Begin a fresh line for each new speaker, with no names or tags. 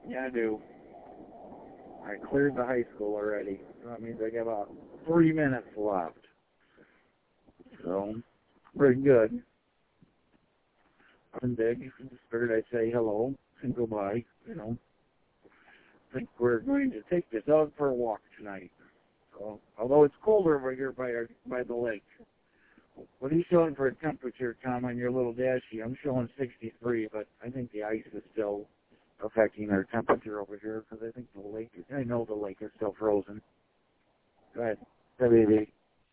Yeah, I do. I cleared the high school already. That means I got about 3 minutes left. So, pretty good. Nothing big. Just figured I'd say hello and goodbye. I think we're going to take the dog for a walk tonight. So, although it's colder over here by the lake. What are you showing for a temperature, Tom, on your little dashie? I'm showing 63, but I think the ice is still affecting our temperature over here because I think I know the lake is still frozen. Go ahead. WD.